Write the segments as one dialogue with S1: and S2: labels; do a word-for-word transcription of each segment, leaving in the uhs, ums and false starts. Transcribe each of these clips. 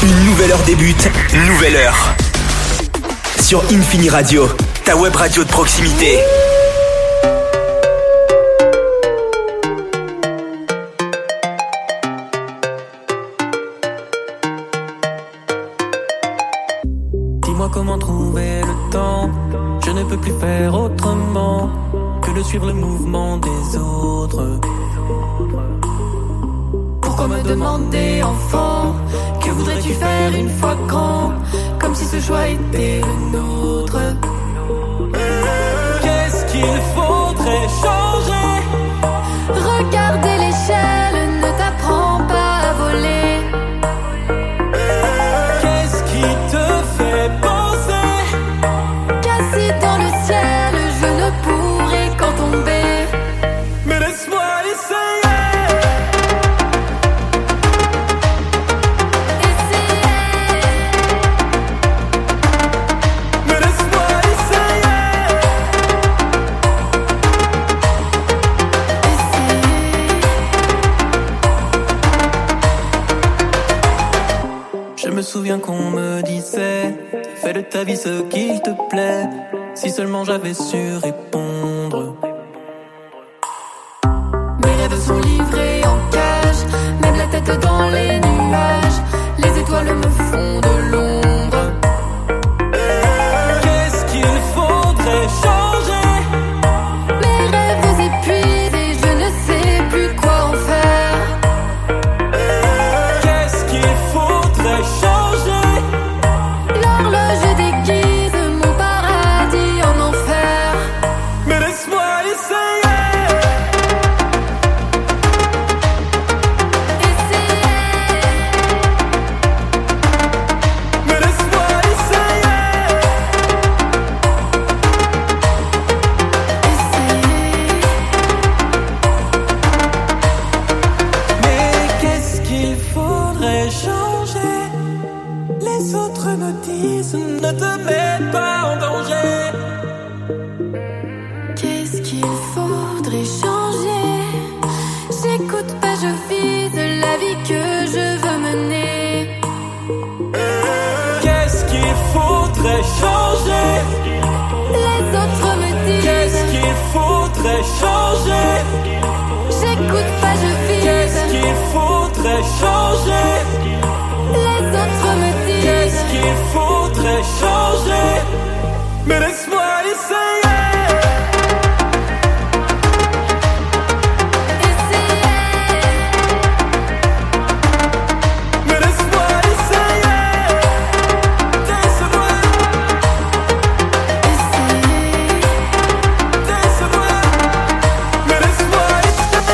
S1: Une nouvelle heure débute, nouvelle heure. Sur Infini Radio, ta web radio de proximité.
S2: Dis-moi comment trouver le temps. Je ne peux plus faire autrement que de suivre le mouvement des autres. Pourquoi me demander, enfant, que voudrais-tu faire une fois grand, comme si ce choix était le nôtre? Qu'est-ce qu'il faudrait changer?
S3: Regarder l'échelle ne t'apprend pas à voler.
S2: Qu'est-ce qui te fait penser
S3: qu'assis dans le ciel, je ne pourrai qu'en tomber?
S2: Mais laisse-moi essayer. Je me souviens qu'on me disait, fais de ta vie ce qu'il te plaît, si seulement j'avais su répondre.
S3: Mes rêves sont livrés en cage, même la tête dans les nuages, les étoiles me font de l'ombre.
S2: Qu'est-ce qu'il faudrait changer?
S3: Mes rêves épuisés, je ne sais plus quoi en faire.
S2: Qu'est-ce qu'il faudrait changer?
S3: L'horloge déguise mon paradis en enfer.
S2: Mais laisse-moi essayer. Mais laisse-moi essayer. Mais qu'est-ce qu'il faudrait changer? Les autres me disent, ne te mets pas en danger.
S3: Qu'est-ce qu'il faudrait changer? J'écoute pas, je vise la vie que je veux mener.
S2: Qu'est-ce qu'il faudrait changer?
S3: Les autres me disent,
S2: Qu'est-ce qu'il faudrait changer?
S3: j'écoute pas, je vise.
S2: Qu'est-ce qu'il faudrait changer?
S3: Les autres me disent,
S2: Qu'est-ce qu'il faudrait changer? Mais laisse-moi essayer. Mais laisse-moi essayer. Laisse-moi. Laisse-moi. Mais laisse-moi essayer.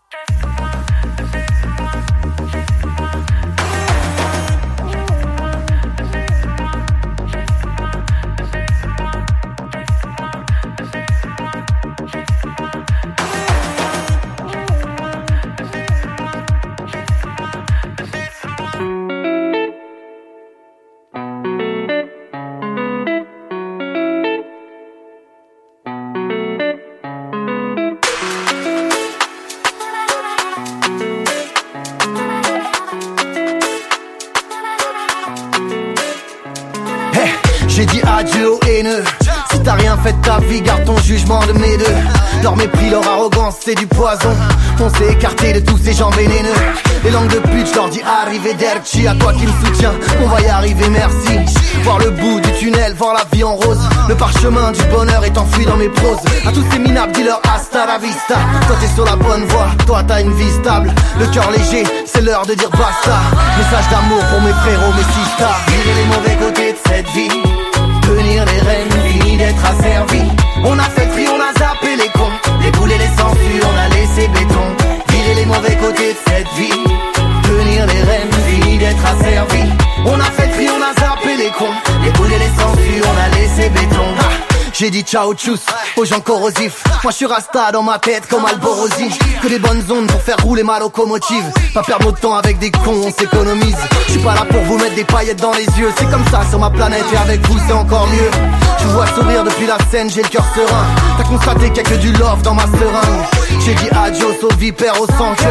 S4: J'ai dit adieu aux haineux. Si t'as rien fait de ta vie, garde ton jugement de mes deux. Leur mépris, leur arrogance, c'est du poison. On s'est écarté de tous ces gens vénéneux. Les langues de pute, je leur dis arrivederci. À toi qui me soutiens, on va y arriver, merci. Voir le bout du tunnel, voir la vie en rose. Le parchemin du bonheur est enfoui dans mes proses. À tous ces minables, dis-leur hasta la vista. Toi t'es sur la bonne voie, toi t'as une vie stable. Le cœur léger, c'est l'heure de dire basta. Message d'amour pour mes frérots, mes sisters. Virer les mauvais côtés de cette vie, tenir les rênes, fini d'être asservi. On a fait tri, on a zappé les cons, les boules et les sangsues, on a laissé béton. Virer les mauvais côtés de cette vie, tenir les rênes, fini d'être asservi. On a fait tri, on a zappé les cons, les boules et les sangsues, on a laissé béton. Ah, j'ai dit ciao tchuss aux gens corrosifs. Moi je suis rasta dans ma tête comme Alborosi. Que des bonnes ondes pour faire rouler ma locomotive. Pas perdre notre temps avec des cons, on s'économise. Je suis pas là pour vous mettre des paillettes dans les yeux. C'est comme ça sur ma planète et avec vous c'est encore mieux. Je vous vois sourire depuis la scène, j'ai le cœur serein. T'as constaté qu'il y a que du love dans ma seringue. J'ai dit adios aux vipères, aux sans cœur.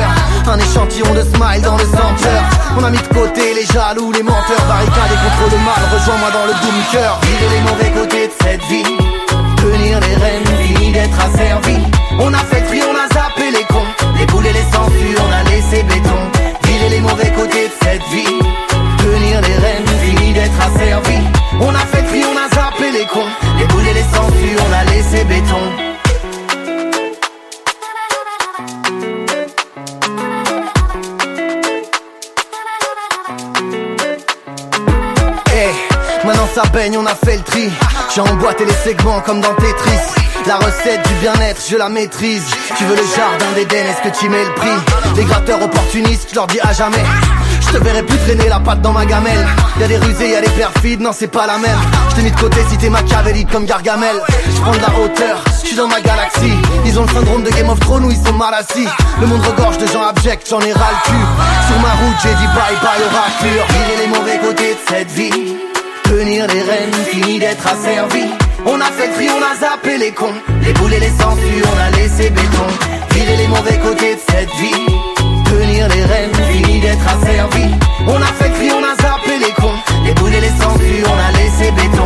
S4: Un échantillon de smile dans le centre. On a mis de côté les jaloux, les menteurs, barricadés contre le mal. Rejoins-moi dans le bunker. Virer les mauvais côtés de cette vie, tenir les rênes, fini d'être asservi. On a fait tri, on a zappé les cons, les boules et les sangsues, on a laissé béton. Virer les mauvais côtés de cette vie, tenir les rênes, fini d'être asservi. On a fait tri, on a zappé les cons, les boules et les sangsues, on a laissé béton. Maintenant ça baigne, on a fait le tri. J'ai emboîté les segments comme dans Tetris. La recette du bien-être, je la maîtrise. Tu veux le jardin d'Éden, est-ce que tu mets le prix? Les gratteurs opportunistes, je leur dis à jamais. Je te verrai plus traîner la patte dans ma gamelle. Y'a des rusés, y'a des perfides, non c'est pas la même. Je t'ai mis de côté si t'es machiavélique comme Gargamel. Je prends de la hauteur, je suis dans ma galaxie. Ils ont le syndrome de Game of Thrones où ils sont mal assis. Le monde regorge de gens abjects, j'en ai ras le cul. Sur ma route j'ai dit bye bye aux raclures. Virer les mauvais côtés de cette vie, tenir les rênes, fini d'être asservi. On a fait le tri, on a zappé les cons, les boules et les sangsues, on a laissé béton. Virer les mauvais côtés de cette vie, tenir les rênes, fini d'être asservi. On a fait le tri, on a zappé les cons, les boules et les sangsues, on a laissé béton.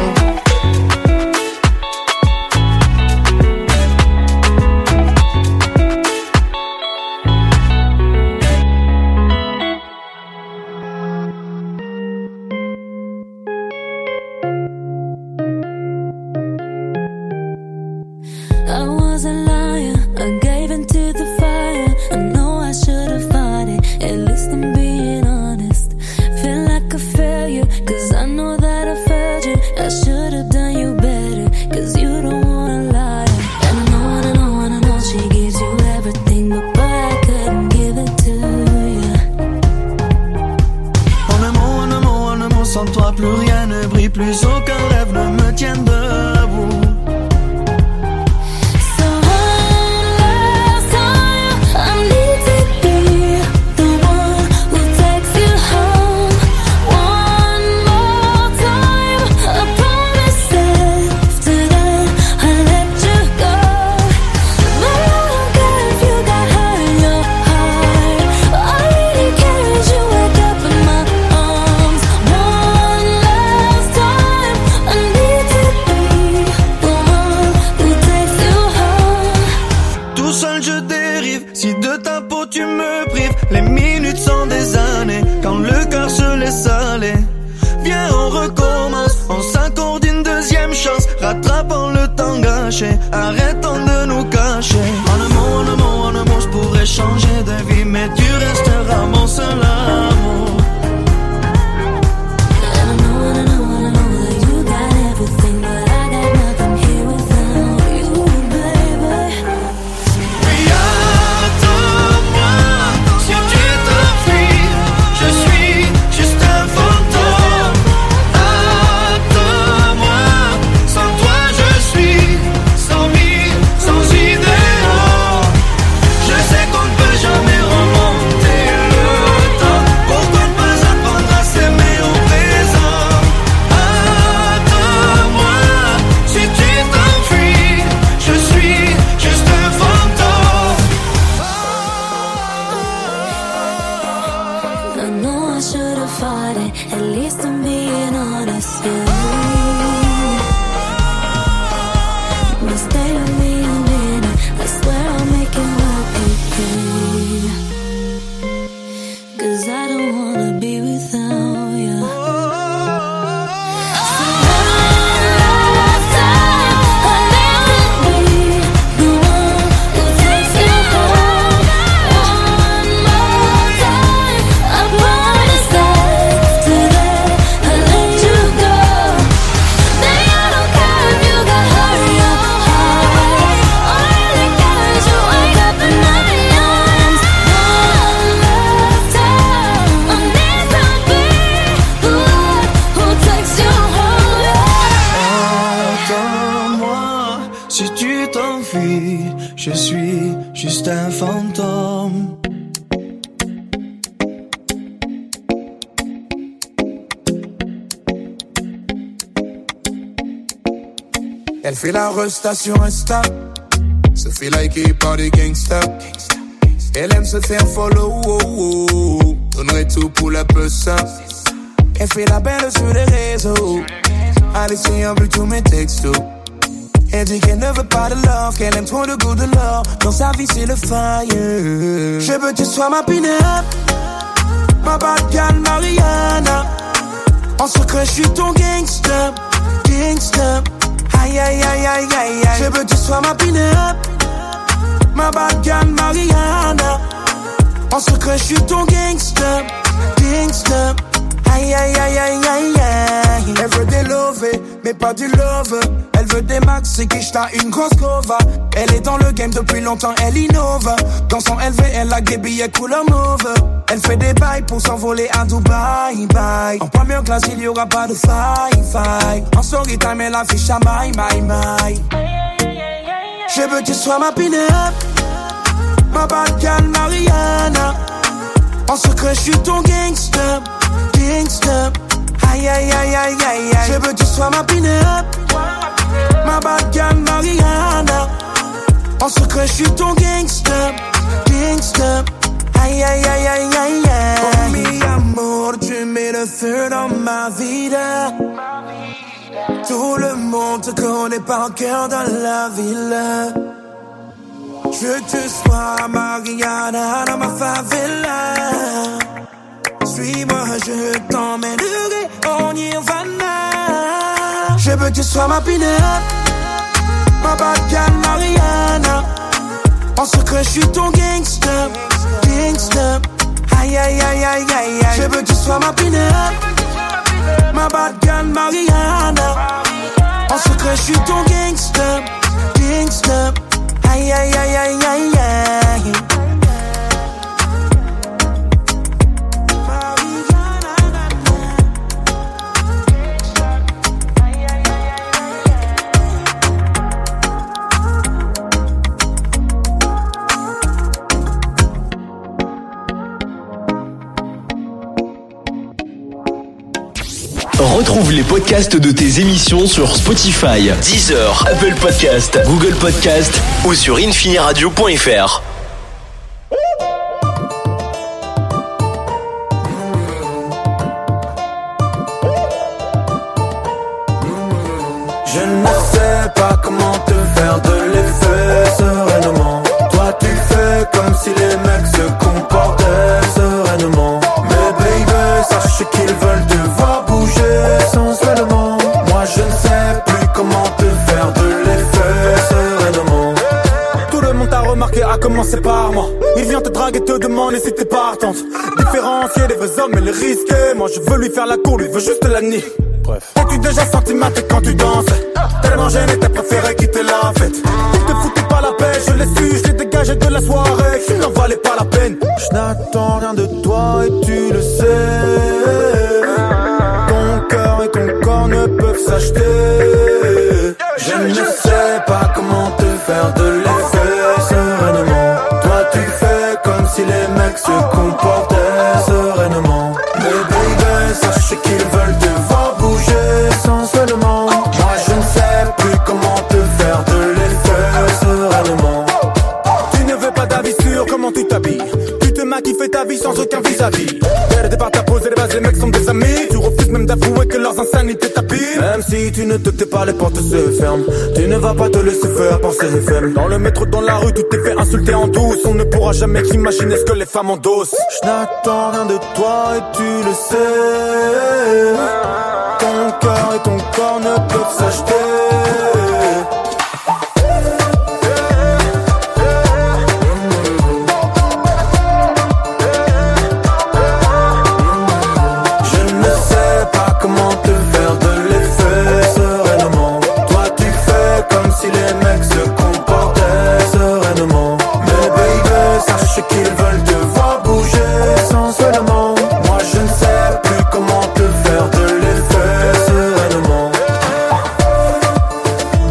S5: Je suis juste un fantôme.
S6: Elle fait la resta sur Insta. Se fait liker par des gangsters. Elle aime se faire follow, oh, oh. Donnerait tout pour la puce. Elle fait la belle sur les réseaux. Elle essaie un but tous mes textos. Elle dit qu'elle ne veut pas de love, qu'elle aime trop le goût de l'or. Dans sa vie c'est le fire. Je veux que tu sois ma pin-up, ma bad girl Mariana. En secret je suis ton gangster, gangster. Aïe aïe aïe aïe aïe aïe. Je veux que tu sois ma pin-up, ma bad girl Mariana. En secret je suis ton gangster, gangster. Aïe aïe aïe aïe aïe aïe. Elle veut des love, mais pas du love. Elle veut des max et quiche t'as une grosse cova. Elle est dans le game depuis longtemps, elle innove. Dans son L V, elle a des billets couleur mauve. Elle fait des bails pour s'envoler à Dubaï, bye. En première classe, il y aura pas de faille, faille. En story time, elle affiche à my, my, my. Je veux que tu sois ma pin-up, ma bad girl Mariana. En secret, je suis ton gangster, gangster. Aïe aïe aïe aïe aïe aïe. Je veux que tu sois ma pin-up, ma bad girl Mariana. En secret, je suis ton gangster, gangster. Aïe aïe aïe aïe aïe aïe. Oh mi amour, tu mets le feu dans ma vida. Tout le monde te connaît par cœur dans la ville. Je veux que tu sois Mariana dans ma favela. Suis-moi, je t'emmènerai en Nirvana. Je veux que tu sois ma pin-up, ma bad girl Mariana. En secret, je suis ton gangster, gangster. Aïe aïe aïe aïe aïe aïe. Je veux que tu sois ma pin-up, ma bad girl Mariana. En secret, je suis ton gangster, gangster. Aïe aïe aïe aïe aïe aïe.
S1: Retrouve les podcasts de tes émissions sur Spotify, Deezer, Apple Podcast, Google Podcast ou sur infiniradio point f r.
S5: Je ne sais pas comment te faire de l'effet sereinement. Toi tu fais comme si les mecs se comportaient sereinement. Mais baby, sache qu'ils veulent te voir bouger sensuellement. Moi je ne sais plus comment te faire de l'effet sereinement. Tout le monde t'a remarqué, à commencer par moi. Il vient te draguer, te demander si t'es partante. Différencier les vrais hommes et les risquer. Moi je veux lui faire la cour, lui veut juste la nier. Bref. T'es-tu déjà senti maté quand tu danses? Tellement gêné, t'as préféré quitter la fête. Il te foutait pas la paix, je l'ai su, je l'ai dégagé de la soirée. Tu n'en valais pas la peine. Je n'attends rien de toi et tu le sais. Ton cœur et ton corps ne peuvent s'acheter. Je ne sais pas comment te faire de l'effet sereinement. Toi tu fais comme si les mecs se comportaient sereinement. Mais baby, sache qu'ils veulent te voir bouger sensuellement. Moi je ne sais plus comment te faire de l'effet sereinement. Tu ne veux pas d'avis sur comment tu t'habilles. Tu te maquilles, fais ta vie sans aucun vis-à-vis. Père départ t'as posé les bases, les mecs sont des amis. Tu refuses même d'avouer que leurs insanités t'habillent. Même si tu ne te tais pas, les portes se ferment. Tu ne vas pas te laisser faire penser les faibles. Dans le métro, dans la rue, tu t'es fait insulter en douce. On ne pourra jamais imaginer ce que les femmes endossent. Je n'attends rien de toi et tu le sais. Ton cœur et ton corps ne peuvent s'acheter. Qu'ils veulent te voir bouger sensuellement. Moi je ne sais plus comment te faire de l'effet sereinement.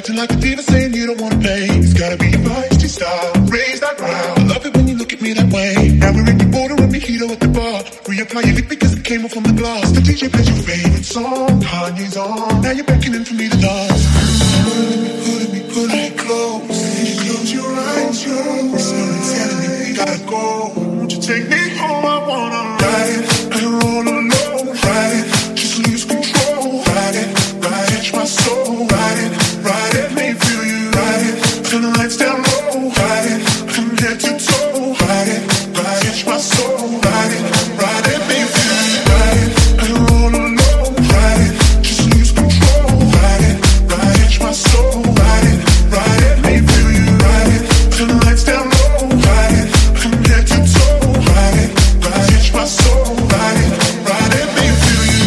S7: Acting like a diva saying you don't wanna pay. It's gotta be your feisty style. Raise that ground. I love it when you look at me that way. Now we're in the border and mojito at the bar. Reapply your lip because it came off from the glass. The D J plays your favorite song. Kanye's on. Now you're beckoning for me to dance. Pulling me, pulling me, pulling me close. Close your eyes, yo. It's no insanity. We gotta go. Won't you take me home? I wanna ride and roll alone. Ride it, just lose control. Ride it, ride it, my soul. Ride it, ride it, let me feel you. Ride it, turn the lights down low. Ride it, from head to toe. Ride it, ride it, my soul. Ride it, ride it, let me feel you. Ride it and roll alone. Ride it, just lose control. Ride it, ride it, my soul. Ride it, ride it, let me feel you. Ride it, turn the lights down low. Ride it, from head to toe. Ride it, ride it, my soul. Ride it, ride it, let me feel you.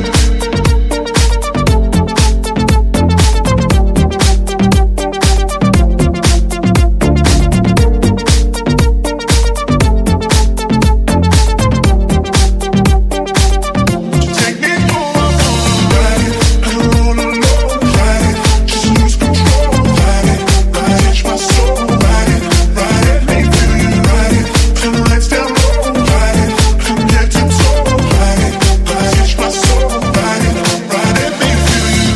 S7: Take me home, I wanna ride it and roll alone. Ride it, just lose control. Ride it, ride it, my soul. Ride it, ride it, let me feel you. Ride it, turn the lights down low. Ride it, from head to toe. Ride it, ride it, my soul. Ride it, ride it, let me feel you.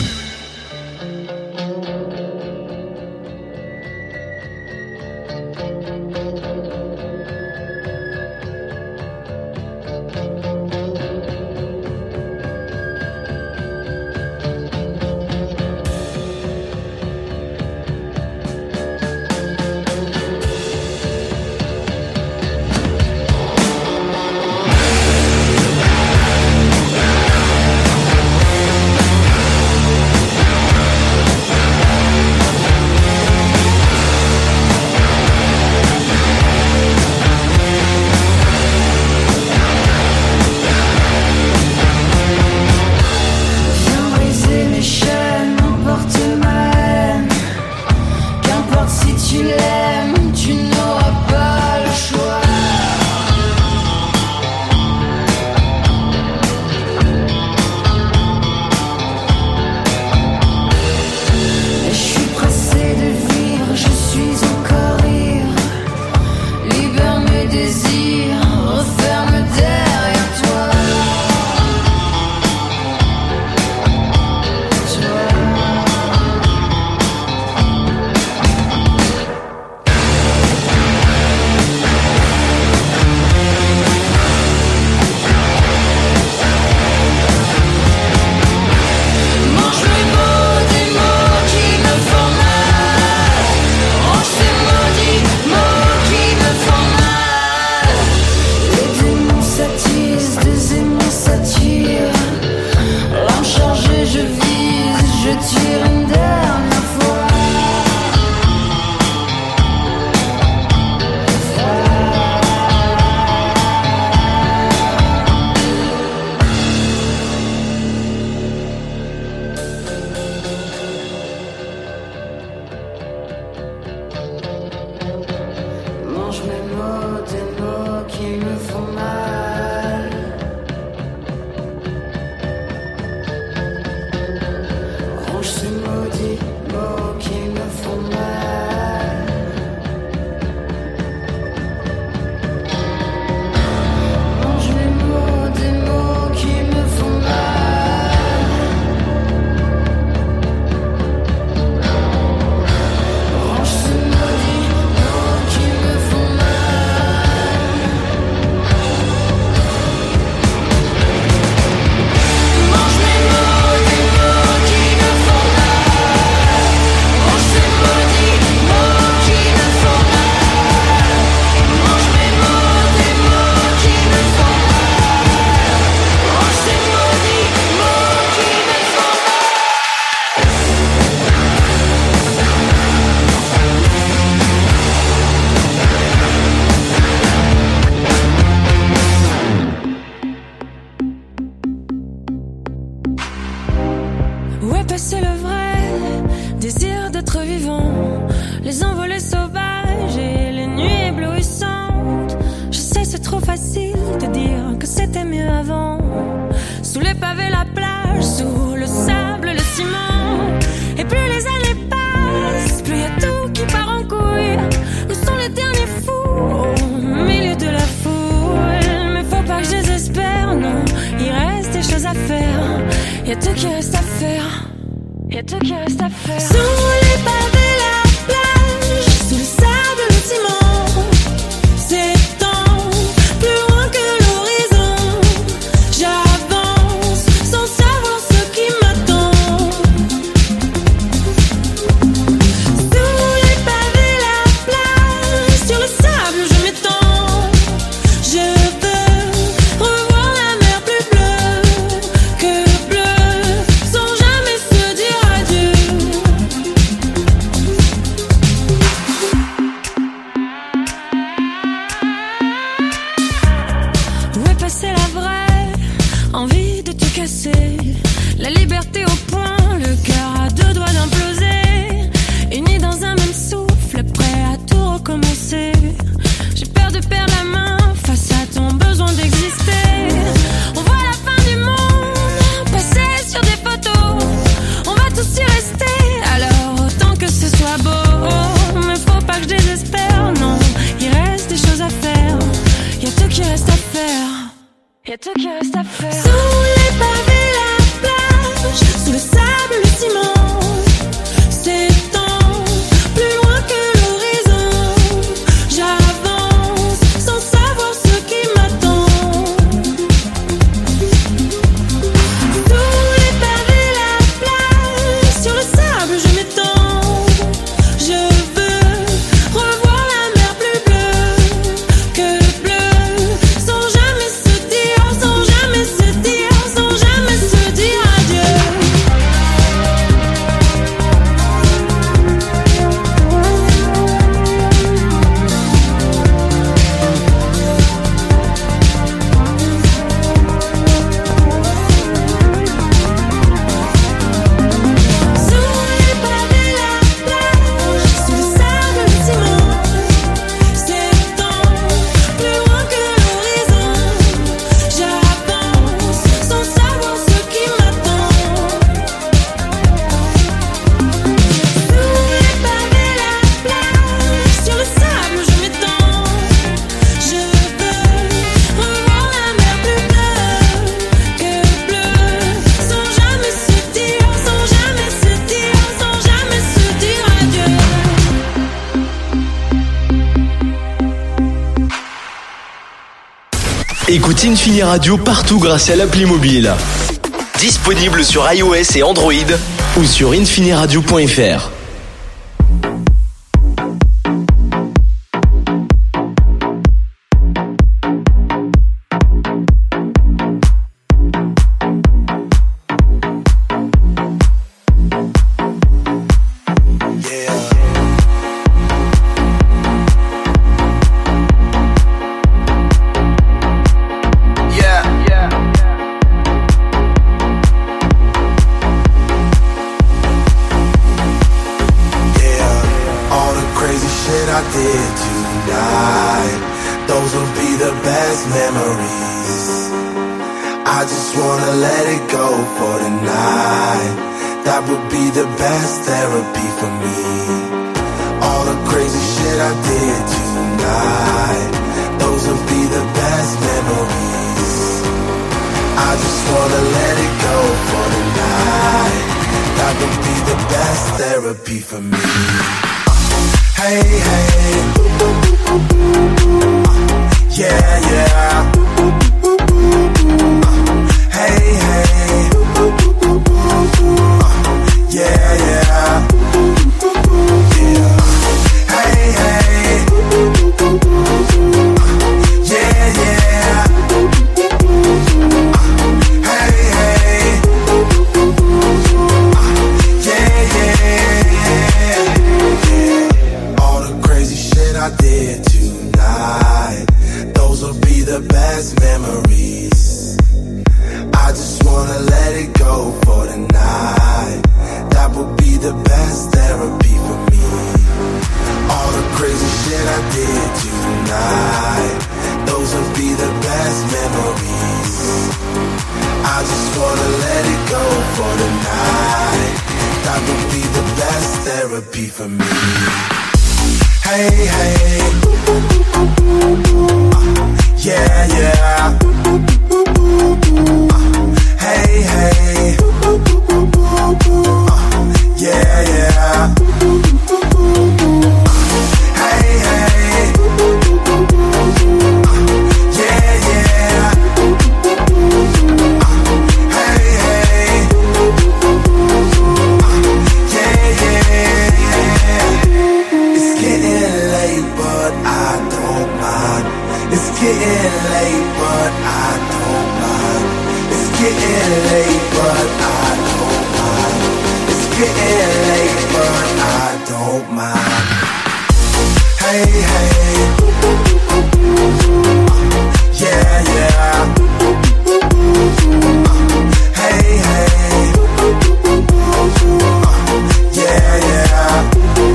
S3: Viens briser mes chaînes, emporte ma haine. Qu'importe si tu l'aimes, tu n'auras pas le choix. Et je suis pressée de vivre, je suis encore ivre. Libère mes désirs, referme derrière toi. Mange les mots des mots qui me font mal. Range ces maudits mots qui me font mal. Les démons s'attisent, des aimants s'attirent. L'arme chargée, je vise, je tire une dernière fois. Mange mes mots, des mots qui me font mal. Range ces maudits mots qui me font mal. Mange mes mots, des mots qui me font mal. Range ces maudits mots qui me font mal. Mange mes mots, des mots qui me font mal. Range ces maudits mots qui me font mal. Mange mes mots, des mots qui me font mal. Range ces maudits mots qui me font mal.
S8: Où est passé le vrai désir d'être vivant? Les envolées sauvages et les nuits éblouissantes. Je sais, c'est trop facile de dire que c'était mieux avant. Sous les pavés, la plage, sous le sable, le ciment. Et plus les années passent, tout qui reste à faire. Y'a tout qui reste à faire. Sous les pavés, la plage, sous le sable, le ciment, s'étend plus loin que l'horizon. J'avance sans savoir ce qui m'attend. Sous les pavés, la plage, sur le sable, je m'étends. Je veux revoir la mer plus bleue que bleue, sans jamais se dire adieu. Où est passée la vraie envie de tout casser? La liberté au point, le cœur à deux doigts d'imploser. Unis dans un même souffle, prêt à tout recommencer. J'ai peur de perdre la main face à ton besoin d'exister. On voit la fin du monde passer sur des photos. On va tous y rester, alors autant que ce soit beau. Mais faut pas que je désespère, non. Il reste des choses à faire. Y'a tout qui reste à faire. Y'a tout qui reste à faire. Sous les pavés, la plage, sous le sable, le ciment, s'étend plus loin que l'horizon. J'avance sans savoir ce qui m'attend. Sous les pavés, la plage, sur le sable, je m'étends. Je veux revoir la mer plus bleue que bleue, sans jamais se dire, sans jamais se dire, sans jamais se dire adieu. Sous les pavés, la plage, sous le sable, le ciment, s'étend plus loin que l'horizon. J'avance sans savoir ce qui m'attend. Sous les pavés, la plage, sur le sable, je m'étends. Je veux revoir la mer plus bleue que bleue, sans jamais se dire, sans jamais se dire, sans jamais se dire adieu.
S1: Écoute Infini Radio partout grâce à l'appli mobile. Disponible sur iOS et Android ou sur infiniradio point f r.
S4: Yeah, yeah.
S5: Yeah, all the crazy shit I did tonight, those will be the best memories. I just wanna let it go for the night. That would be the best therapy for me. All the crazy shit I did tonight, those will be the best memories. I just wanna let it go for the night. That would be the best therapy for me. Hey, hey, yeah, yeah. Hey, hey, yeah, yeah. Yeah. Hey, hey, yeah, yeah. Hey, hey, yeah, yeah. All the crazy shit I did tonight, those will be the best memories. I just wanna let it go for the night. That would be the best therapy for me. All the crazy shit I did tonight, those will be the best memories. I just wanna let it go for the night. That would be the best therapy for me. Hey, hey, yeah, yeah. Hey, hey, I don't mind. It's getting late, but I don't mind. It's getting late, but I don't mind. It's getting late, but I don't mind. Hey, hey. Yeah, yeah. Hey, hey. Yeah, yeah.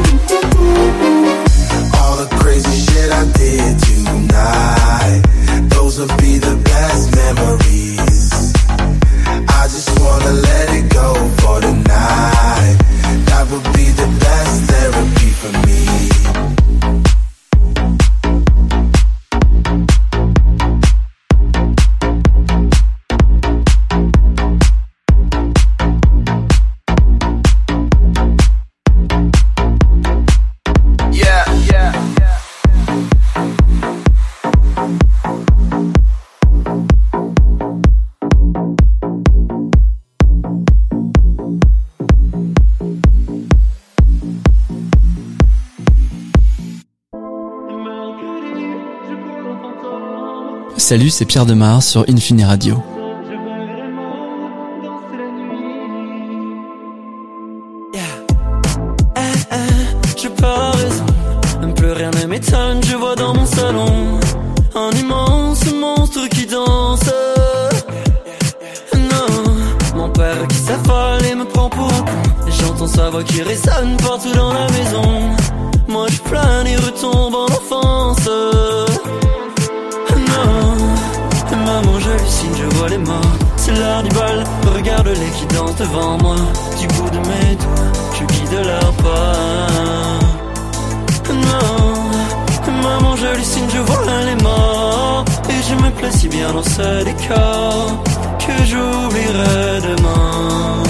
S5: All the crazy shit I did tonight, those will be the best memories. I just wanna let it go for tonight. That would be the best therapy for me.
S9: Salut, c'est Pierre Demar sur Infini Radio.
S2: J'ai pas raison, même plus rien ne m'étonne. Je vois dans mon salon un immense monstre qui danse. Non, mon père qui s'affole et me prend pour un con. J'entends sa voix qui résonne partout dans la maison. Moi je plane et retombe en enfance. Non, maman j'hallucine, je vois les morts. C'est l'heure du bal, regarde-les qui dansent devant moi. Du bout de mes doigts, je guide leur pas. Non, maman j'hallucine, je vois les morts. Et je me plais si bien dans ce décor que j'oublierai demain.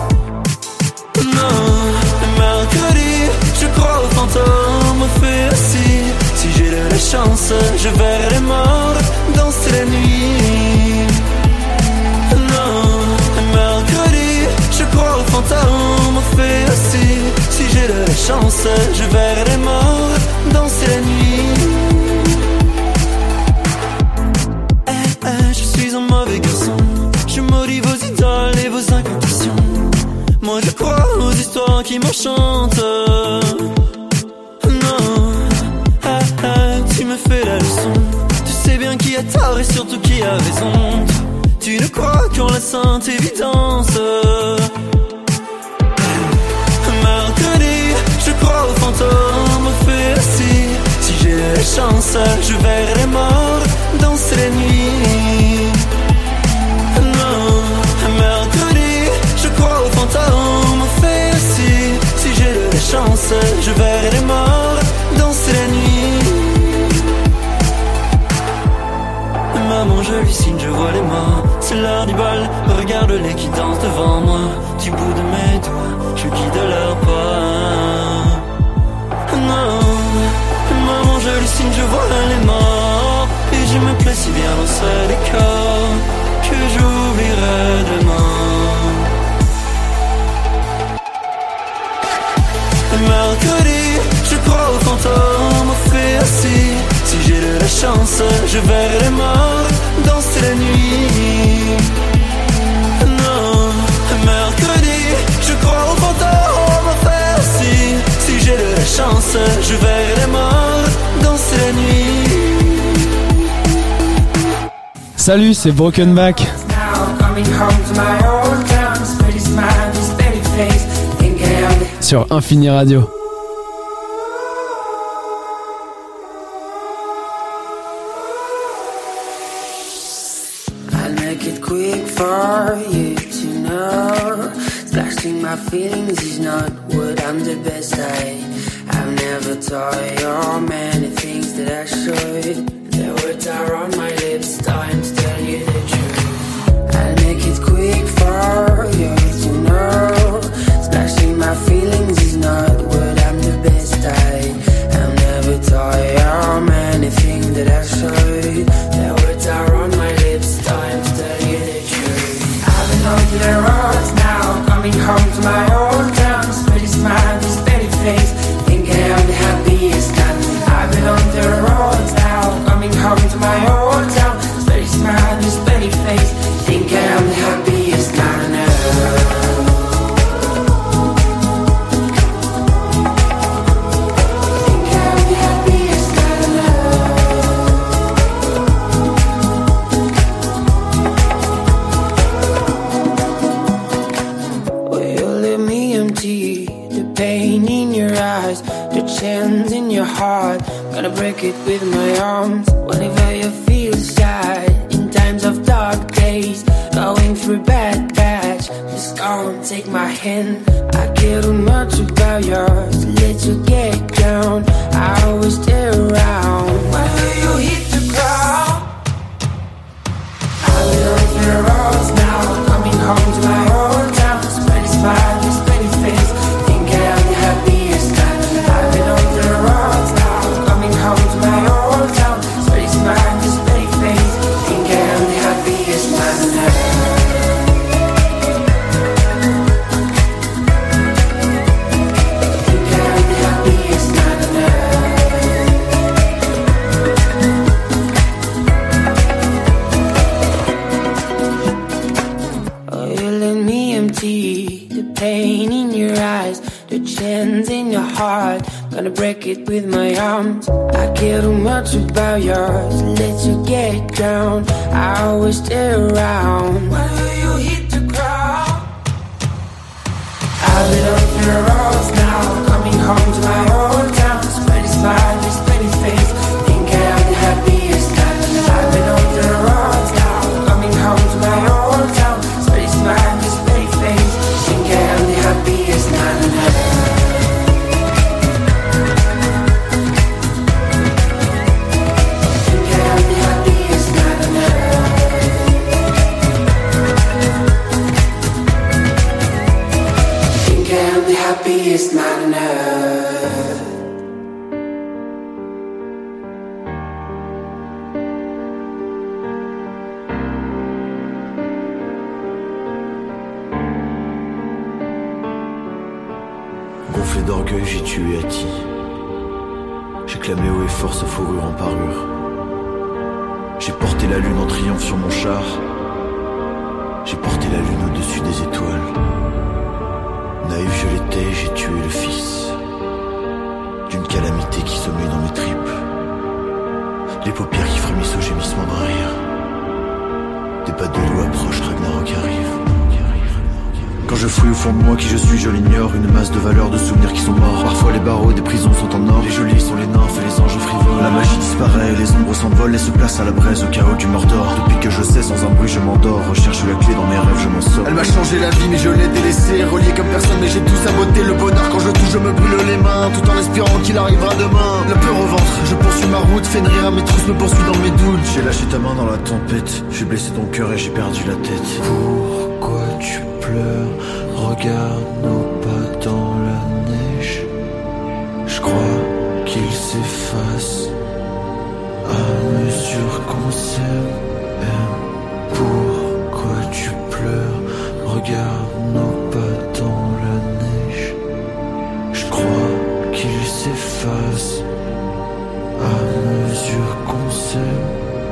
S2: Non, le mercredi, je crois aux fantômes, fait aussi. Si j'ai de la chance, je verrai les morts danser la nuit. Non, le mercredi, je crois aux fantômes, fait aussi. Si j'ai de la chance, je verrai les morts danser la nuit. Eh, eh, je suis un mauvais garçon. Je maudis vos idoles et vos incantations. Moi je crois aux histoires qui m'enchantent. Non, ah, ah, tu me fais la leçon. Tu sais bien qui a tort et surtout qui a raison. Tu ne crois qu'en la sainte évidence. Mercredi, je crois aux fantômes, fais assis. Si j'ai la chance, je verrai les morts danser la nuit. Non, mercredi, je crois aux fantômes, fais assis. Si j'ai de la chance, je verrai les morts danser la nuit. Maman j'hallucine, je vois les morts. C'est l'heure du bal, regarde-les qui dansent devant moi. Du bout de mes doigts, je guide leur pas. Non, maman j'hallucine, je vois les morts. Et je me plais si bien dans ce décor que j'oublierai demain. Mercredi, je crois aux fantômes, fait assis. Si j'ai de la chance, je verrai les morts danser la nuit. Non, mercredi, je crois aux fantômes, fait assis. Si j'ai de la chance, je verrai les morts danser la nuit.
S9: Salut, c'est Broken Back. Sur Infini Radio.
S3: I'll make it quick for you to know. Splashing my feelings is not what I'm the best at. I've never told you many things that I should. The words are on my lips, time to tell you the truth. I'll make it quick for you to know. Splashing my feelings is not what I'm the best at. I've never told you many things that I should. The words are on my lips, time to tell you the truth. I've been on to the roads now, coming home to my old town. Steady smile, steady face, thinking I'm the happiest time. I've been on the road.
S10: gonna break it with my arms. Whenever you feel sad, in times of dark days, going through bad patch, just come take my hand. I care too much about yours, let you get down. I always stay around. Whenever you hit the ground, I'll be on the roads now, coming home to my old town. Spread a smile, spread a face, think I'm the happiest time. I've been on the roads now, coming home to my old town. Spread a smile, spread a face, think I'm the happiest man on earth. Think I'm the happiest man on earth. Oh, you let me empty the pain in your eyes, the chains in your heart. Gonna break it with my arms. I care too much about yours, let you get down. I always stay around. Whenever you hit the ground, I'll be on the roads now, coming home to my old town. Spread a smile, spread a face, think I'm the happiest time. I've been on the roads now, coming home to my old town. Spread a smile, spread a face, think I'm the happiest man on earth. Think I'm the happiest man on earth. Think I'm the happiest man on earth.
S11: Gonflé d'orgueil, j'ai tué Hati. J'ai clamé haut et fort sa fourrure en parure. J'ai porté la lune en triomphe sur mon char. J'ai porté la lune au-dessus des étoiles. Naïf je l'étais, j'ai tué le fils d'une calamité qui sommeille dans mes tripes. Les paupières qui frémissent au gémissement d'un rire. Des pattes de loup approchent, Ragnarok arrive. Quand je fouille au fond de moi qui je suis, je l'ignore. Une masse de valeurs, de souvenirs qui sont morts. Parfois les barreaux des prisons sont en or. Les jolis sont les nymphes et les anges frivoles. La magie disparaît, les ombres s'envolent et se placent à la braise au chaos du Mordor. Depuis que je sais, sans un bruit je m'endors. Recherche la clé dans mes rêves, je m'en sors. Elle m'a changé la vie mais je l'ai délaissée. Relié comme personne mais j'ai tout saboté. Le bonheur quand je touche je me brûle les mains, tout en espérant qu'il arrivera demain. La peur au ventre, je poursuis ma route. Fais rire à mes trousses, me poursuis dans mes doutes. J'ai lâché ta main dans la tempête. J'ai blessé ton cœur et j'ai perdu la tête. Pourquoi tu pleures? Regarde nos pas dans la neige. Je crois qu'ils s'effacent à mesure qu'on s'aime. Pourquoi tu pleures? Regarde nos pas dans la neige. Je crois qu'ils s'effacent à mesure qu'on s'aime.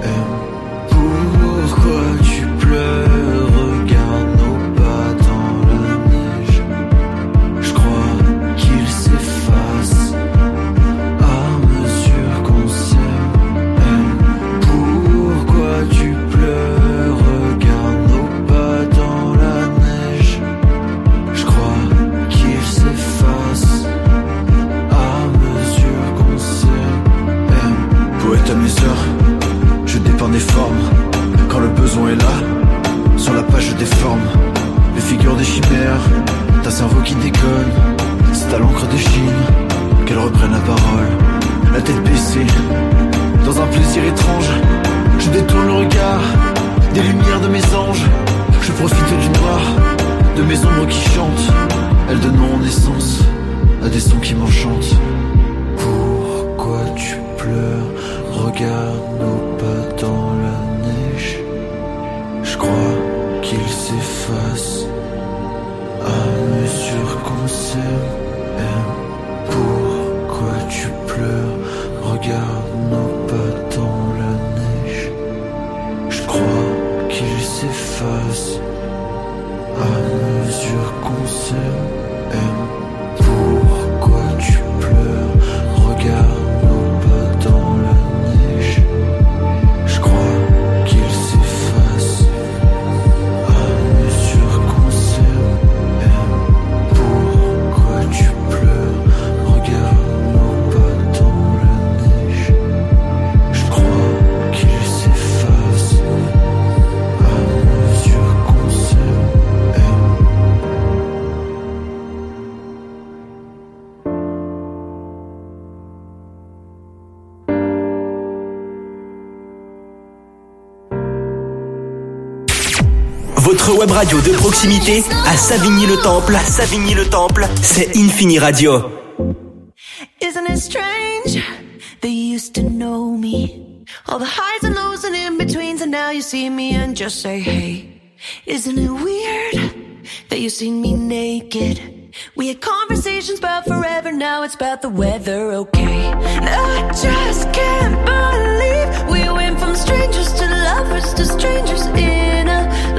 S11: Pourquoi tu pleures? Regarde nos pas dans la neige. Je crois qu'ils s'effacent à mesure qu'on s'aime. Pourquoi tu pleures? Regarde nos pas dans la neige. Je crois qu'ils s'effacent à mesure qu'on s'aime. Poète à mes heures, je dépeins des formes. Quand le besoin est là, sur la page je déforme les figures des chimères. Ta cerveau qui déconne, c'est à l'encre de Chine qu'elle reprenne la parole. La tête baissée, dans un plaisir étrange, je détourne le regard des lumières de mes anges. Je profite du noir, de mes ombres qui chantent. Elles donnent mon essence à des sons qui m'enchantent. Pourquoi tu pleures? Regarde nos pas dans la neige. Je crois qu'ils s'effacent à mesure qu'on s'aime. Pourquoi tu pleures? Regarde nos pas dans la neige. Je crois qu'ils s'effacent à mesure qu'on s'aime. Pourquoi tu pleures? Regarde nos pas dans la neige. Je crois qu'ils s'effacent à mesure qu'on s'aime. Pourquoi tu pleures?
S1: votre web radio de proximité à Savigny-le-Temple. À Savigny-le-Temple, c'est Infini Radio.
S3: Isn't it strange? They used to know me. All the highs and lows and in-betweens, and now you see me and just say, hey. Isn't it weird that you seen me naked? We had conversations about forever, now it's about the weather, okay? And I just can't believe we went from strangers to lovers to strangers in a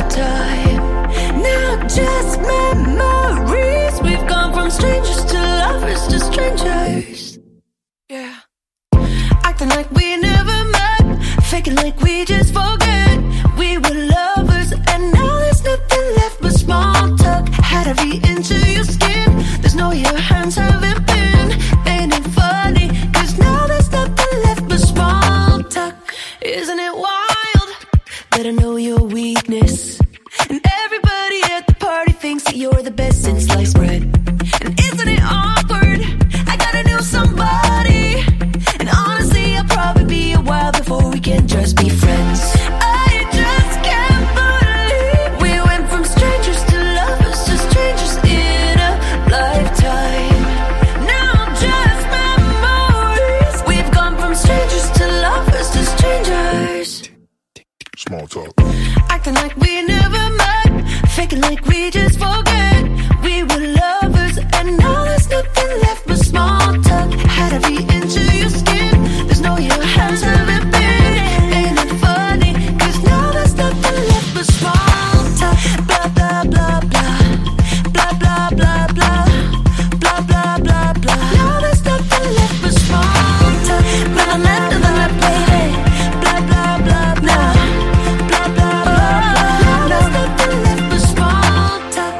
S3: lifetime. Now just memories, we've gone from strangers to lovers to strangers. Yeah. Acting like we never met, faking like we just forget. We were lovers and now there's nothing left but small talk. Had to be into your skin, there's no your hands haven't been. Ain't it funny, cause now there's nothing left but small talk. Isn't it wild that I know your weakness? And everybody at the party thinks that you're the best since sliced bread. And isn't it awkward, I gotta know somebody. And honestly I'll probably be a while before we can just be friends. I just can't believe we went from strangers to lovers to strangers in a lifetime. Now just memories, we've gone from strangers to lovers to strangers.
S7: Small talk.
S3: Acting like we never met, faking like we just forget. We were lovers and now there's nothing left but small talk. Had to be into your skin, there's no your hands haven't been. Ain't it funny, cause now there's nothing left but small talk. Blah blah blah blah, blah blah blah blah, blah blah blah blah. Now there's nothing left but small talk. Blah blah blah blah, baby. Blah blah blah blah, blah blah blah blah. Now there's nothing left but small talk.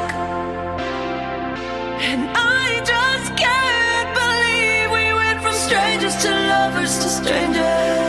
S3: And I just can't believe we went from strangers to lovers to strangers.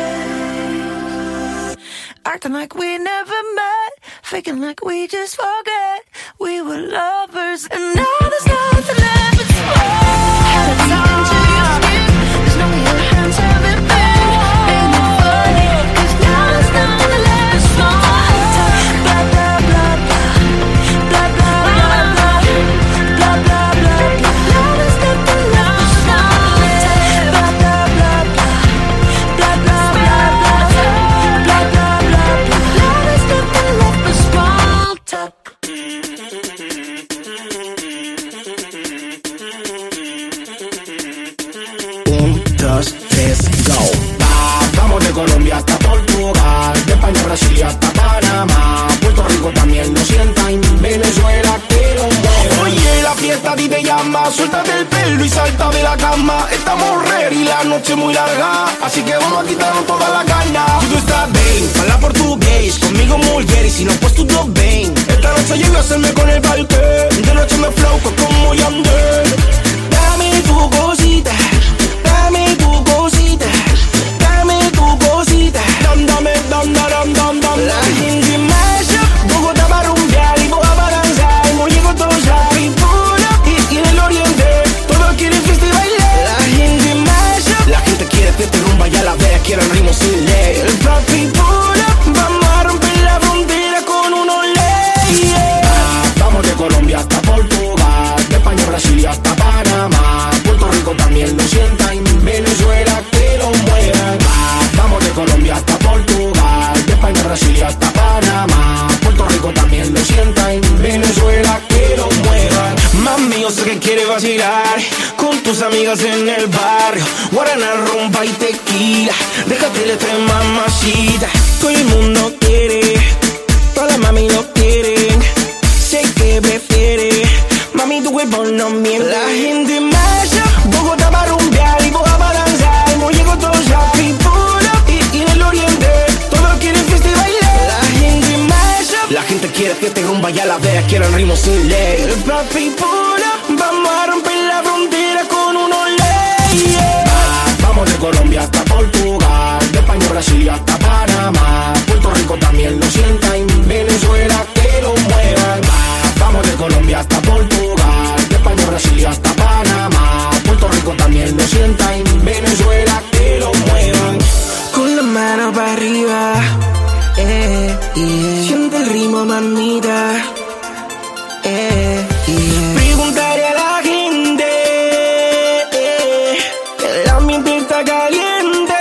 S3: Acting like we never met, faking like we just forget. We were lovers and now there's nothing left but small. Had to be into your skin, there's no your hands haven't been. Ain't it funny, cause now there's nothing left but small talk. Blah blah blah blah, blah blah blah blah, blah blah blah blah. Now there's nothing left but small talk. Blah blah blah blah, blah blah blah blah, blah blah blah blah. Now there's nothing left but small talk.
S12: Dos, tres, go. Va, vamos de Colombia hasta Portugal, de España a Brasil y hasta Panamá, Puerto Rico también lo sienta, en Venezuela que lo mueva. Oye, la fiesta a ti te llama, suéltate el pelo y salta de la cama. Estamos ready, la noche muy larga, así que vamos a quitarnos toda la gana. Tú estás bien, habla portugués, conmigo mulher y si no pues tú dos ven. Esta noche llego a hacerme con el parque, de noche me flow como Yandel. Dame tu cosita, dame tu cosita, dame tu cosita. Dam, dame, dam, dam, dam, dam. La gente masha, Bogotá va a rumbear y Boga va a danzar. Hemos llegado todos a Pipula y, y en el oriente todos quieren fiesta y bailar. La gente masha, la gente quiere fiesta y rumba y a la vez quieren ritmos sin ley. El papi Pula, vamos a romper la frontera con unos leyes. Ah, vamos de Colombia hasta Portugal, de España a Brasil y hasta Panamá, Puerto Rico también lo sienta, en Venezuela que lo muevan. Ah, vamos de Colombia hasta Portugal, de España a Brasil y hasta Panamá, Puerto Rico también lo sienta, en Venezuela que lo muevan. Mami, yo sé que quieres vacilar con tus amigas en el barrio, guarana, rumba y tequila. Déjate la tres mamacita, todo el mundo quiere, todas las mami lo quieren. Sé que prefiere, mami tu cuerpo no miente. La gente masha, Bogotá va a rumbear y Boga va a danzar. Hemos llegado todos a Pipula y, y en el oriente todos quieren fiesta y bailar. La gente masha, la gente quiere fiesta y rumba y a la vez quieren ritmos sin ley. El papi Pula, vamos a romper la frontera con unos leyes. Ah, vamos de Colombia hasta Portugal, de España a Brasil y hasta Panamá, Puerto Rico también lo sienta, en Venezuela que lo muevan. Ah, vamos de Colombia hasta Portugal, de España a Brasil y hasta Panamá, Puerto Rico también lo sienta, en Venezuela que lo muevan. Con la mano para arriba, eh, yeah. Siente el ritmo
S10: mamita. Eh, yeah. Preguntaré a la gente, eh, el ambiente está caliente.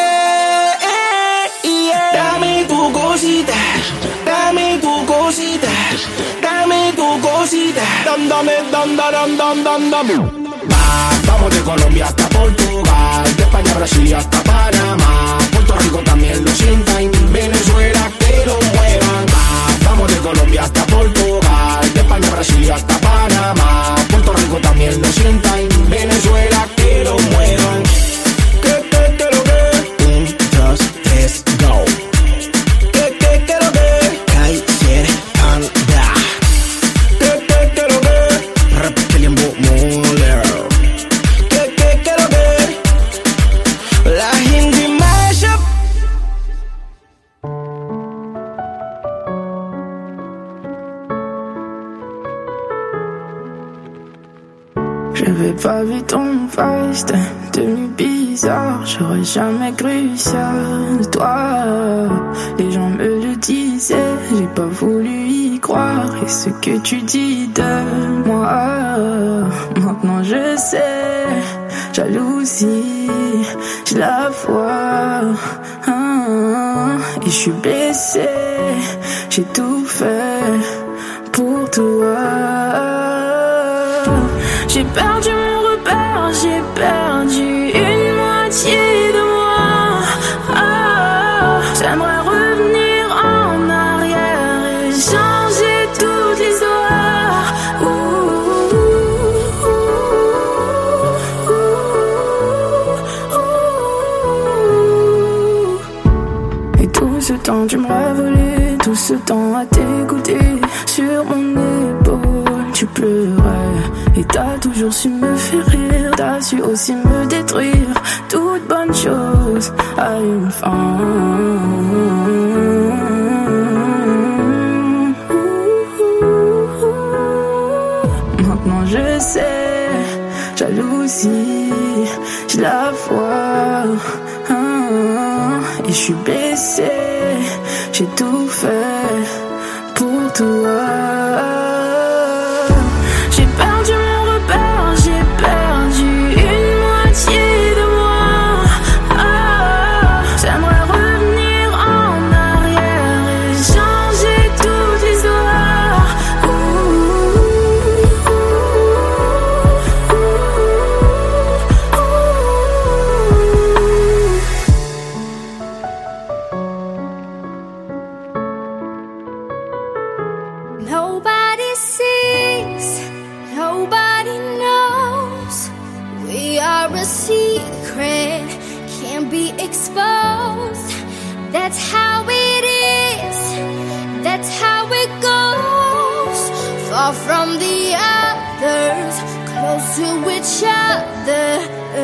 S10: Eh, yeah. Dame tu cosita, dame tu cosita, dame tu cosita. Dam, dame, dam, dam, dam, dam, dam.
S12: Va, vamos de Colombia hasta Portugal, de España a Brasil y hasta Panamá. Puerto Rico también lo sienta y Venezuela que lo muevan. Va, vamos de Colombia hasta Portugal, de España a Brasil y hasta Panamá. Puerto Rico también lo sienta y Venezuela que lo muevan. ¿Qué, qué, qué, lo que? Un, dos, tres, go. ¿Qué, qué, qué, lo que? Kaiser Panda. ¿Qué, qué, qué, lo que? Reptilian Muller. ¿Qué, qué, qué, lo que? La gente mash up.
S13: J'avais pas vu ton face, t'es devenu bizarre. J'aurais jamais cru ça de toi. Les gens me le disaient, j'ai pas voulu y croire. Et ce que tu dis de moi, maintenant je sais. Jalousie, je la vois. Ah, et je suis blessée, j'ai tout fait pour toi. J'ai perdu mon repère, j'ai perdu une moitié de moi. Ah, j'aimerais revenir en arrière et changer toute l'histoire. Ouh, ouh, ouh. Et tout ce temps tu m'as volé, tout ce temps à t'écouter. Sur mon épaule tu pleurais et t'as toujours su me faire rire. T'as su aussi me détruire. Toute bonne chose a une fin. Maintenant je sais, jalousie, je la vois. Et je suis blessée, j'ai tout fait pour toi. J'ai perdu mon repère, j'ai perdu une moitié de moi. Ah, j'aimerais revenir en arrière et changer toute l'histoire. Ouh, ouh,
S3: ooh. Nobody sees, nobody knows. We are a secret, can't be exposed. That's how it is, that's how it goes. Far from the others, close to each other.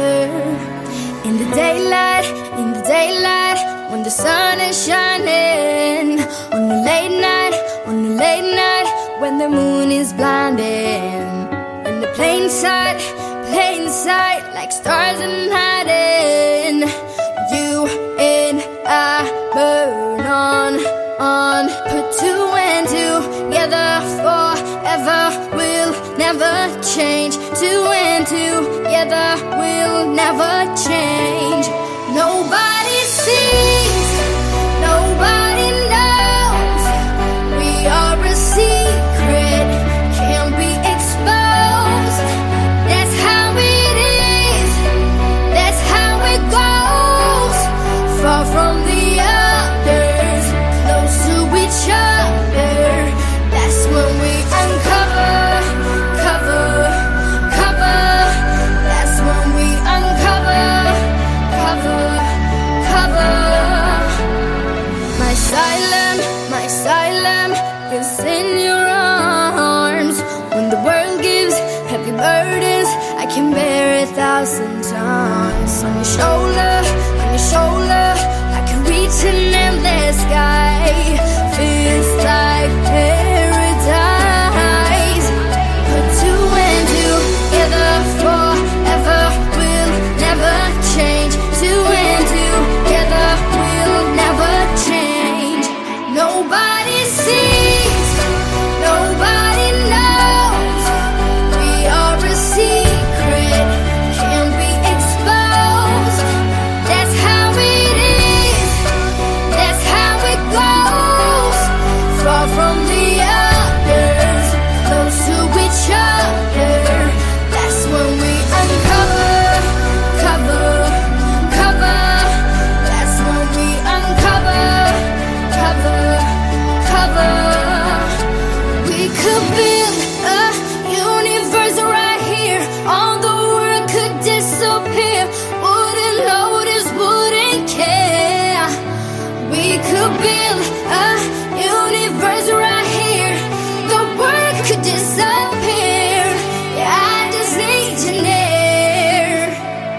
S3: In the daylight, in the daylight, when the sun is shining. On the late night, on the late night, when the moon is blinding. In the plain sight, plain sight, like stars in hiding. You and I burn on, on. Put two and two together forever. We'll never change. Two and two together. We'll never change. Nobody sees, nobody knows. We are a secret, can't be exposed. That's how it is, that's how it goes. Far from the others, close to each other. That's when we uncover, cover, cover. That's when we uncover, cover, cover. My asylum, my asylum is in your arms. When the world gives heavy burdens, I can bear a thousand times. On your shoulder, on your shoulder, I can reach an endless sky. Feels like paradise. Put two and two together forever. We'll never change. Two and two together. We'll never change. Nobody sees, build a universe right here. The world could disappear. Yeah, I just need you near.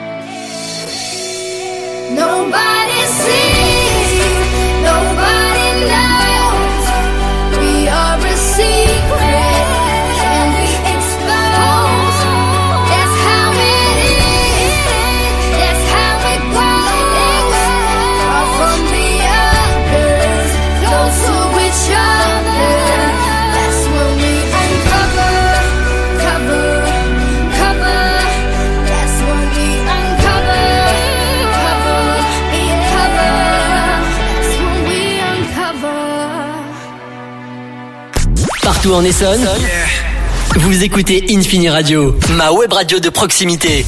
S3: Nobody sees, nobody knows. We are a secret, and we expose. That's how it is, that's how it goes. Far from the others, close to each other. That's when we uncover, cover, cover. That's when we uncover, cover, and cover. That's when we uncover.
S14: Partout en Essonne, vous écoutez Infini Radio, ma web radio de proximité.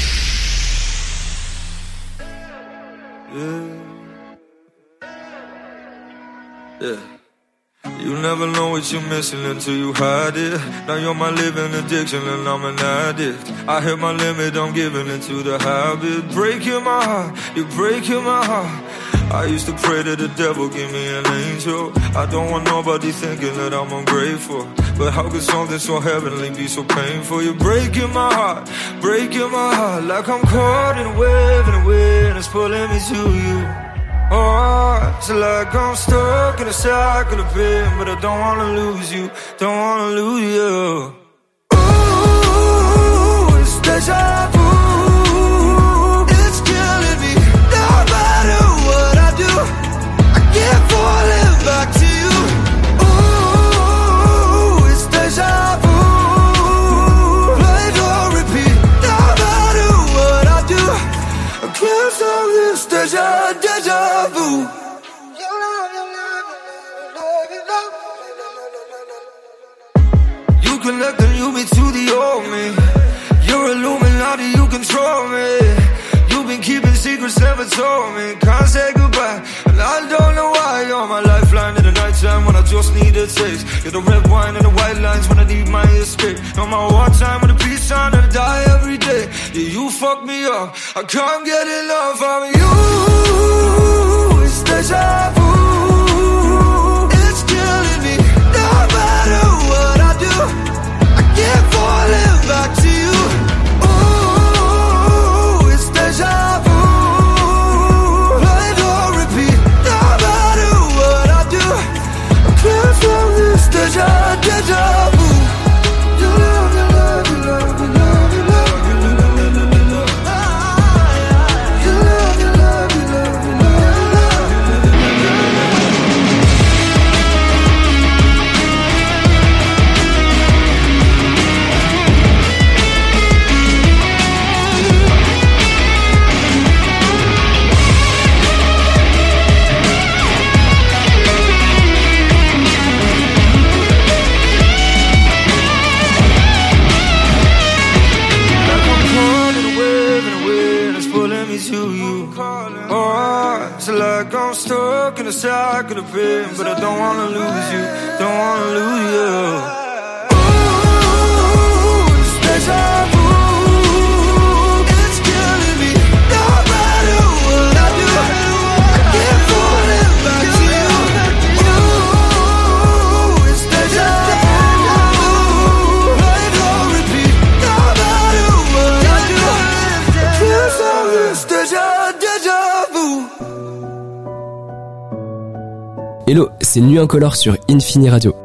S15: Yeah. You never know what you're missing until you hide it. Now you're my living addiction and I'm an addict. I hit my limit, I'm giving into the habit. Breaking my heart, you're breaking my heart. I used to pray to the devil, give me an angel. I don't want nobody thinking that I'm ungrateful. But how could something so heavenly be so painful? You're breaking my heart, breaking my heart. Like I'm caught in a wave and the wind is pulling me to you. Oh, it's like I'm stuck in a cycle of pain, but I don't wanna lose you, don't wanna lose you. Ooh, it's deja vu. It's killing me, no matter what I do. I keep falling back to you. Ooh, it's deja vu. Play, don't repeat, no matter what I do. I can't stop this deja, deja vu. You can let the new me to the old me. You're Illuminati, you control me. You've been keeping secrets, never told me. Can't say goodbye, and I don't know why. You're my lifeline in the nighttime when I just need a taste. You're the red wine and the white lines when I need my escape. You're my wartime with a peace sign and I die every day. Yeah, you fuck me up, I can't get enough of you. It's deja vu. It's killing me, no matter what I do. I keep falling back to you. Ooh, it's deja vu. Play, don't repeat, no matter what I do. I can't stop this deja, deja vu. You love, you love, you love, you love, you love, you love, you love. You love, you love, you love, you love, you I'm stuck in a cycle of pain, but I don't wanna lose you, don't wanna lose you. Ooh, it's deja vu. It's killing me, no matter what I do. I keep falling back to you. Ooh, it's deja vu. Play, don't repeat, no matter what I do. I can't stop this deja, deja vu.
S16: Hello, c'est Nuit Incolore sur Infini Radio.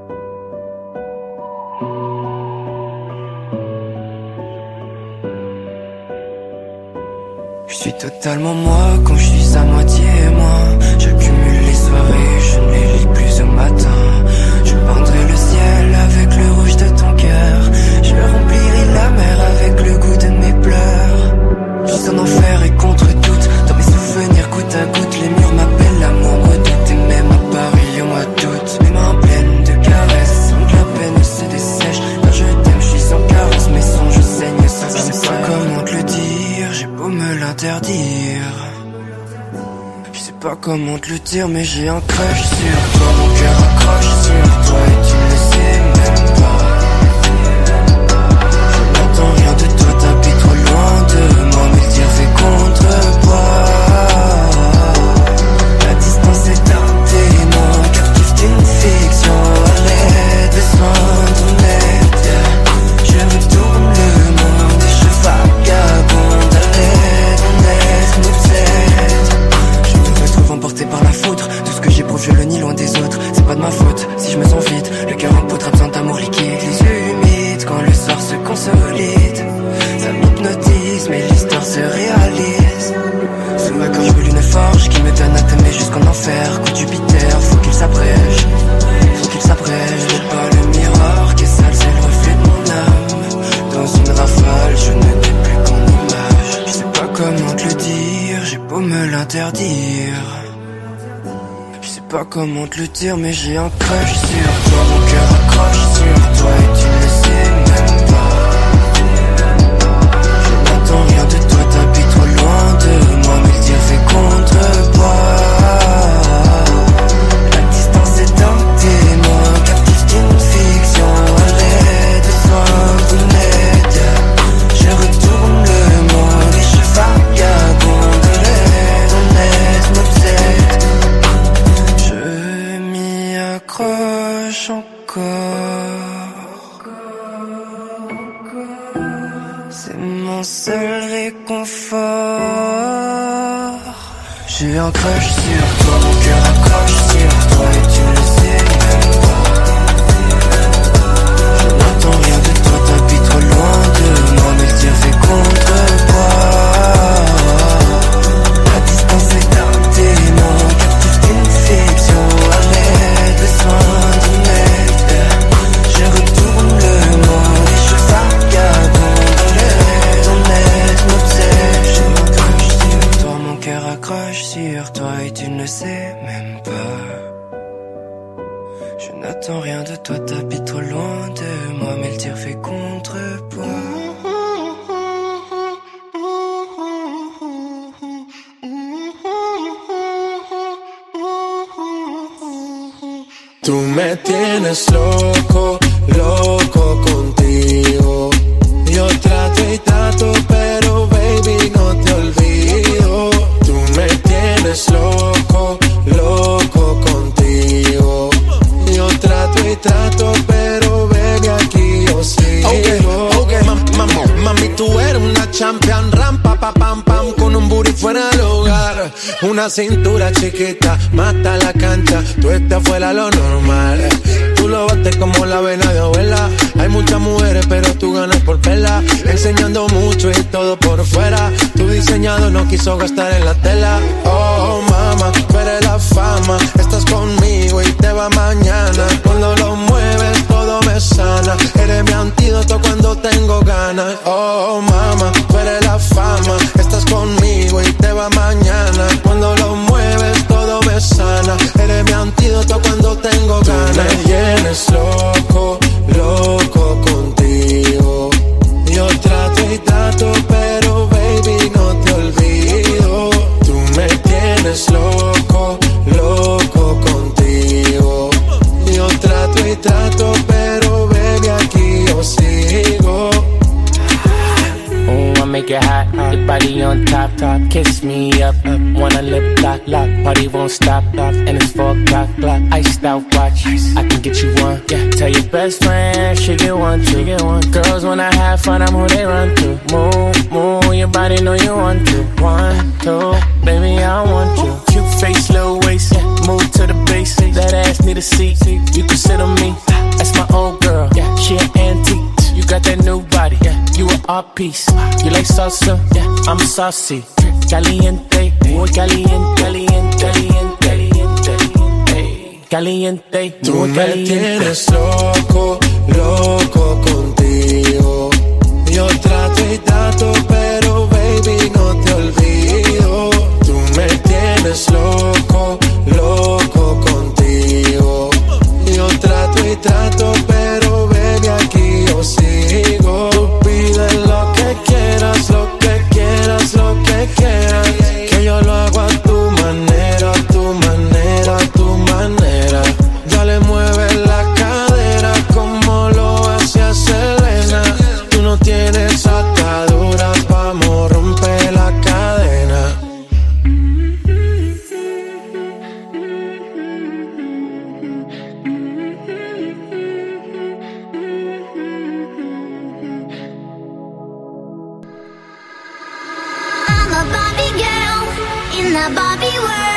S17: Je suis totalement moi quand je suis à moitié moi. J'accumule les soirées, je ne les lis plus au matin. Je peindrai le ciel avec le rouge de ton cœur. Je remplirai la mer avec le goût de mes pleurs. Je suis en enfer et contre toute. Dans mes souvenirs goutte à goutte, les murs m'appellent l'amour redoute. Et même à Paris, on m'a doute. Mes mains pleines de caresses, sans que la peine se dessèche. Quand je t'aime, je suis sans carence, mes sons, je saigne sans arrêt. Je sais pas comment te le dire, j'ai beau me l'interdire. Je sais pas comment te le dire, mais j'ai un crush sur toi. Mon cœur accroche sur toi et tu ne le sais même pas. Je n'entends rien de toi, t'habites trop loin de moi. Mais le dire fait contre-poids. La distance est artée. emporté par la foudre. Tout ce que j'éprouve je le nie loin des autres. C'est pas de ma faute si je me sens vide. Le cœur en poudre a besoin d'amour liquide. Les yeux humides quand le soir se consolide. Ça m'hypnotise mais l'histoire se réalise. Sous ma gorge brûle une forge qui me donne à t'aimer jusqu'en enfer. Coup de Jupiter, faut qu'il s'abrège. Faut qu'il s'abrège. J'ai pas le miroir qui est sale, c'est le reflet de mon âme. Dans une rafale, je ne n'ai plus qu'en image. Je sais pas comment te le dire, j'ai beau me l'interdire. Je sais pas comment te le dire, mais j'ai un crush sur toi. Mon cœur accroche sur toi et tu ne le sais même pas. Je n'attends rien de toi, t'habites trop loin de moi, mais le dire fait contrepoids. La distance est un témoin, captif d'une fiction. Arrête de soin d'honnête. Je retourne le monde et je vagabonde de l'aide honnête m'obsède. Je m'y accroche encore. C'est mon seul réconfort. J'ai un crush sur toi, mon cœur accroche sur toi et tu le sais même pas. Je n'entends rien de toi, t'habites trop loin de moi, mais le tir fait contrepoids. La distance est un témoin, captif d'une fiction. Arrête le soin du mec. Je retourne le monde et je vagabonde dans l'aide honnête m'obsède. J'ai un crush sur toi, mon cœur accroche sur toi et tu ne le sais même pas. Je n'attends rien de toi, t'habites trop loin de moi, mais le tir fait contrepoids.
S5: Tú me tienes loco, loco contigo. Yo trato y trato, pero baby no te olvido. Tú me tienes loco, loco contigo. Yo trato y trato, pero baby aquí yo sigo. Okay, okay, mam, mam, mami tú eres una champion, rampa pa pam pam con un booty fuera del hogar. Una cintura chiquita, mata la cancha, tú estás fuera lo normal. Tú lo bates como la vena de abuela. Hay muchas mujeres pero tú ganas por verla. Enseñando mucho y todo por fuera. Tu diseñado no quiso gastar en la tela. Oh mama, tú eres la fama. Estás conmigo y te va mañana. Cuando lo mueves todo me sana. Eres mi antídoto cuando tengo ganas. Oh mama, tú eres la fama. Estás conmigo y te va mañana. Cuando lo mueves todo me sana. Eres mi antídoto cuando tengo ganas. Tú me tienes loco, loco contigo. Yo trato y trato, pero baby no te olvido. Tú me tienes loco, loco contigo. Yo trato y trato, pero baby aquí yo sigo.
S18: Oh, I make it hot, your body on top, top. Kiss me up, up. Wanna lip lock, lock. Party won't stop, stop. And it's four o'clock, clock. Iced out watch, I can get you one. Yeah, tell your best friend she get one, she get one. Girls wanna have fun, I'm who they run to. Move, move, your body know you want to. One, two, baby I want you. Cute face, little waist, yeah. Move to the base. That ass need a seat, you can sit on me. That's my old girl, yeah. She an antique. You got that new body, yeah. You an art piece. You like salsa, yeah. I'm saucy. Caliente, muy caliente, caliente, caliente, caliente, caliente.
S5: Tú me tienes loco, loco contigo. Yo trato y trato, pero baby no te olvido. Tú me tienes loco, loco contigo. Yo trato y trato, pero baby aquí yo sigo. Tú pides lo que quieras, lo que quieras, lo que quieras. Que yo lo hago a tu manera, a tu manera, a tu manera. Dale, mueve la cadera como lo hacía Selena. Tú no tienes ataduras, vamos, rompe la cadena.
S3: I'm a Barbie girl in the Barbie world.